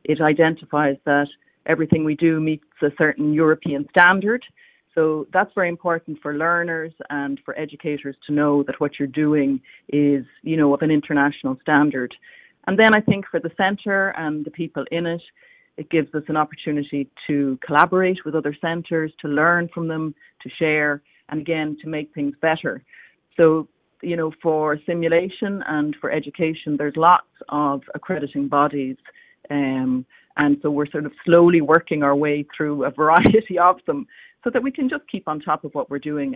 It identifies that everything we do meets a certain European standard. So that's very important for learners and for educators to know that what you're doing is, of an international standard. And then I think for the centre and the people in it, it gives us an opportunity to collaborate with other centres, to learn from them, to share, and again, to make things better. So, for simulation and for education, there's lots of accrediting bodies. And so we're sort of slowly working our way through a variety of them so that we can just keep on top of what we're doing